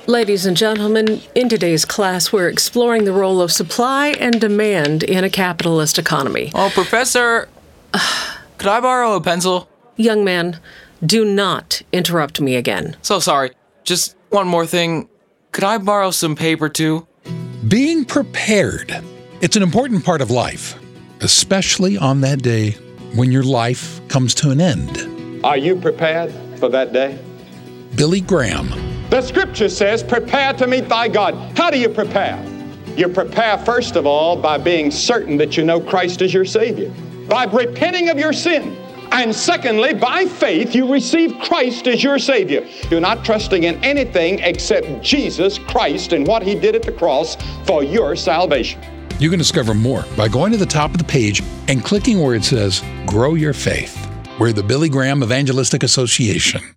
Ladies and gentlemen, in today's class, we're exploring the role of supply and demand in a capitalist economy. Oh, Professor, could I borrow a pencil? Young man, do not interrupt me again. So sorry. Just one more thing. Could I borrow some paper too? Being prepared. It's an important part of life, especially on that day when your life comes to an end. Are you prepared for that day? Billy Graham. The scripture says, prepare to meet thy God. How do you prepare? You prepare, first of all, by being certain that you know Christ is your Savior, by repenting of your sin. And secondly, by faith, you receive Christ as your Savior. You're not trusting in anything except Jesus Christ and what He did at the cross for your salvation. You can discover more by going to the top of the page and clicking where it says, Grow Your Faith. We're the Billy Graham Evangelistic Association.